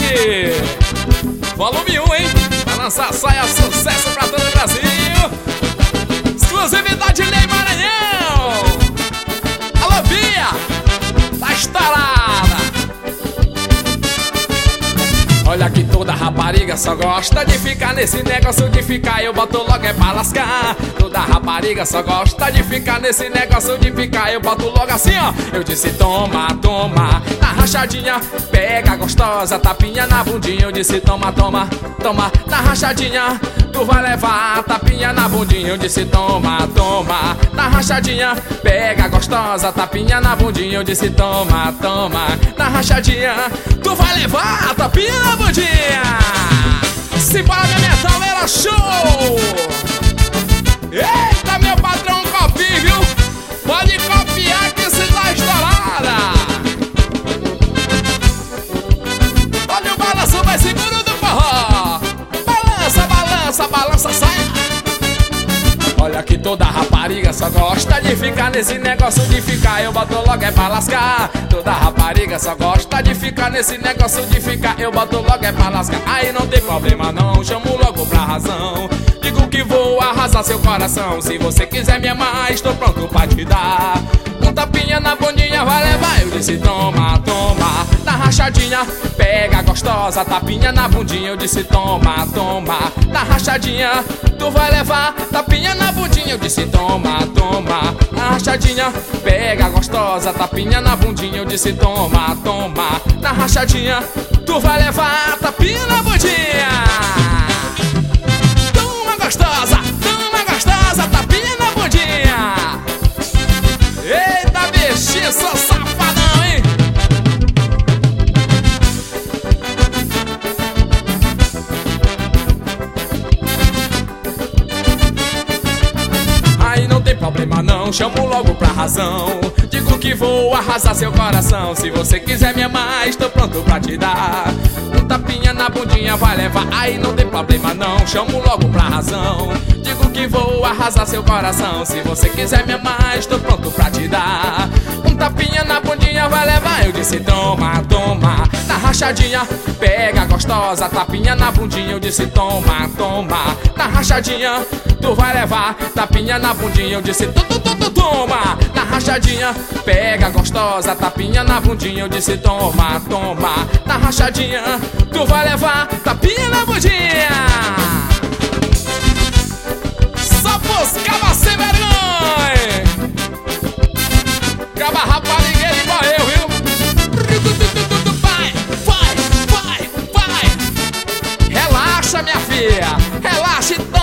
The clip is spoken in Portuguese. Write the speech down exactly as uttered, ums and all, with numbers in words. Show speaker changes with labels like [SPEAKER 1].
[SPEAKER 1] Volume um, hein? Vai lançar saia, sucesso pra todo o Brasil. Exclusividade Lei Maranhão. Alô, Bia, tá estourada. Olha que toda rapariga só gosta de ficar nesse negócio de ficar, eu boto logo é pra lascar. Toda rapariga só gosta de ficar nesse negócio de ficar, eu boto logo assim, ó. Eu disse toma, toma, na rachadinha, pega gostosa, tapinha na bundinha. Eu disse toma, toma, toma, na rachadinha, tu vai levar tapinha na bundinha. Eu disse toma, toma, na rachadinha, pega gostosa, tapinha na bundinha. Eu disse toma, toma, na rachadinha, tu vai levar tapinha na bundinha. Se para minha metaleira, show! Eita, meu patrão, copia, viu? Pode copiar que se dá estourada. Olha o balanço mais seguro do forró. Balança, balança, balança, sai. Olha que toda rapariga só gosta de ficar nesse negócio de ficar, eu boto logo é pra lascar. Toda rapariga só gosta de ficar nesse negócio de ficar, eu boto logo é pra lascar. Aí não tem problema não, chamo logo pra razão. Digo que vou arrasar seu coração. Se você quiser me amar, estou pronto pra te dar um tapinha na bundinha, vai levar. Eu disse toma, toma, na rachadinha, pega gostosa, tapinha na bundinha. Eu disse toma, toma, na rachadinha, tu vai levar tapinha na bundinha. Eu disse toma, toma, na rachadinha, pega gostosa, tapinha na bundinha. Eu disse toma, toma, na rachadinha, tu vai levar tapinha na bundinha. Toma gostosa, toma gostosa, tapinha na bundinha. Eita, bichinho, sou safadão, hein? Aí não tem problema não, chamo logo pra razão. Digo que vou arrasar seu coração. Se você quiser me amar, estou pronto pra te dar um tapinha na bundinha, vai levar. Aí não tem problema não, chamo logo pra razão. Digo que vou arrasar seu coração. Se você quiser me amar, estou pronto pra te dar um tapinha na bundinha, vai levar. Eu disse toma, toma, na rachadinha, pega gostosa, tapinha na bundinha. Eu disse toma, toma, na rachadinha, tu vai levar tapinha na bundinha. Eu disse tu, tu, tu, tu, toma, na rachadinha, pega gostosa, tapinha na bundinha. Eu disse toma, toma, na rachadinha, tu vai levar tapinha na bundinha. Só buscava sem vergonha, caba raparigueira igual eu, viu? Vai, vai, vai, vai. Relaxa, minha filha, relaxa e